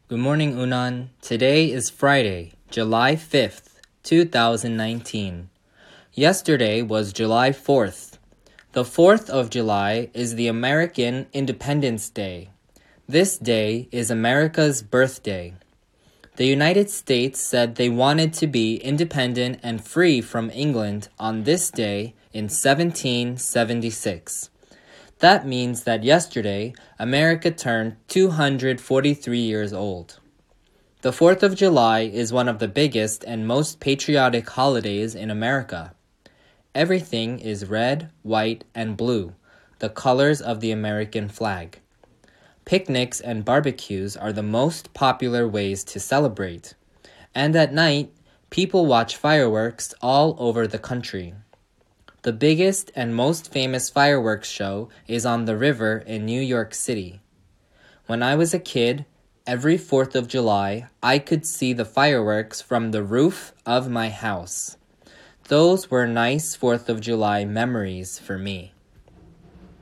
Good morning, Unan. Today is Friday, July 5th, 2019. Yesterday was July 4th. The 4th of July is the American Independence Day. This day is America's birthday. The United States said they wanted to be independent and free from England on this day in 1776. That means that yesterday, America turned 243 years old. The 4th of July is one of the biggest and most patriotic holidays in America. Everything is red, white, and blue, the colors of the American flag. Picnics and barbecues are the most popular ways to celebrate. And at night, people watch fireworks all over the country. The biggest and most famous fireworks show is on the river in New York City. When I was a kid, every 4th of July, I could see the fireworks from the roof of my house. Those were nice 4th of July memories for me.